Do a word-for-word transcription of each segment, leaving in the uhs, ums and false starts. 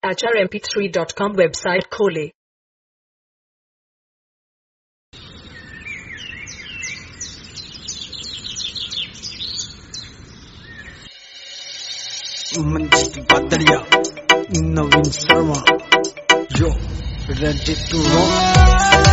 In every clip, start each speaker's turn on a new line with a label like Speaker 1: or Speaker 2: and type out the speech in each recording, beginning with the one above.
Speaker 1: H R M P three dot com website खोले।
Speaker 2: Manjil Badaliya Naveen Sharma yo ready to rock.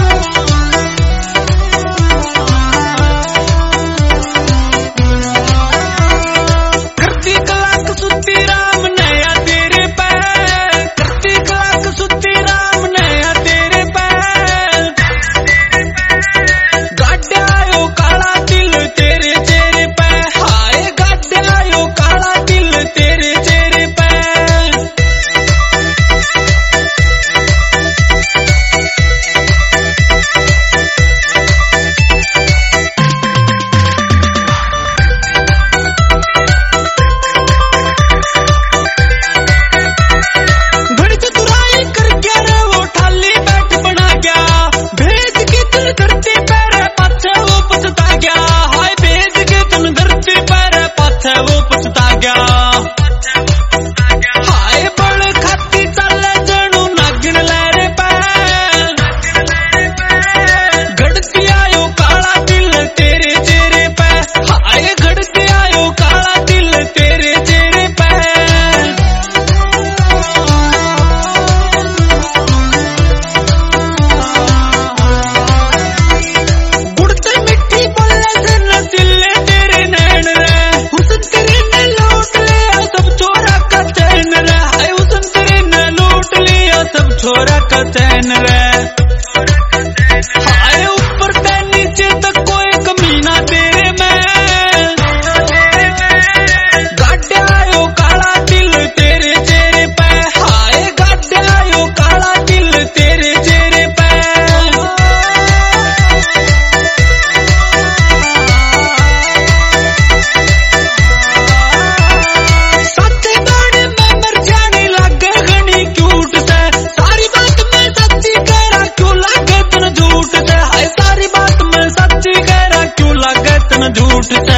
Speaker 2: छोरा का चैन रे हाय ऊपर से नीचे तक कोई कमी ना तेरे में गाड्डे आयो काला दिल तेरे चेहरे पे हाय गाड्डे आयो काला दिल तेरे चेहरे पे सच्चे गाड़ी में मर जाने लगे घनी क्यूट से झूठ से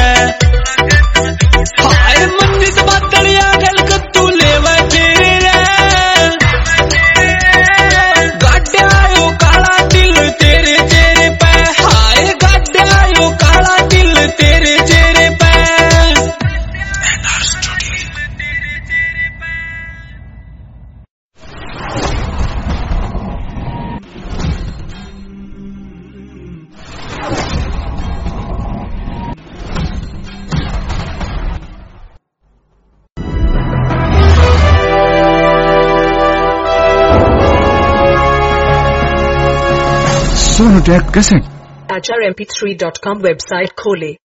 Speaker 2: हाय मंदी से बात करिया गल कत्तू लेवा तेरे रे गाड्डे आयो काला दिल तेरे चेहरे पे हाय गाड्डे आयो काला दिल तेरे चेहरे पे
Speaker 1: H R M P three dot com website खोले।